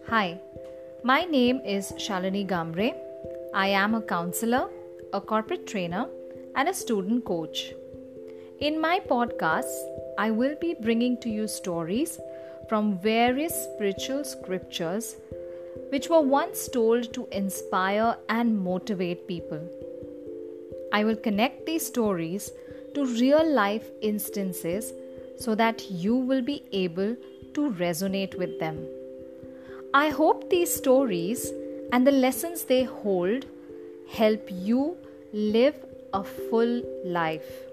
Hi, my name is Shalini Gamre. I am a counselor, a corporate trainer, and a student coach. In my podcast, I will be bringing to you stories from various spiritual scriptures which were once told to inspire and motivate people. I will connect these stories to real life instances so that you will be able to resonate with them. I hope these stories and the lessons they hold help you live a full life.